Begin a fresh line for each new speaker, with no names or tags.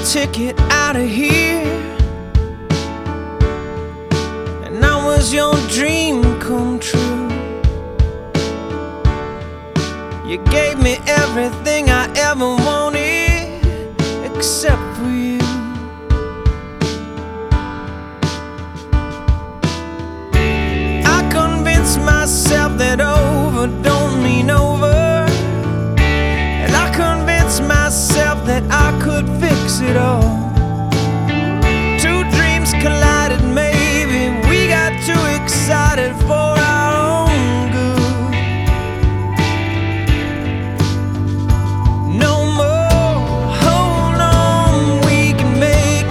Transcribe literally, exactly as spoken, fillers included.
ticket out of here, and I was your dream come true. You gave me everything I ever wanted, except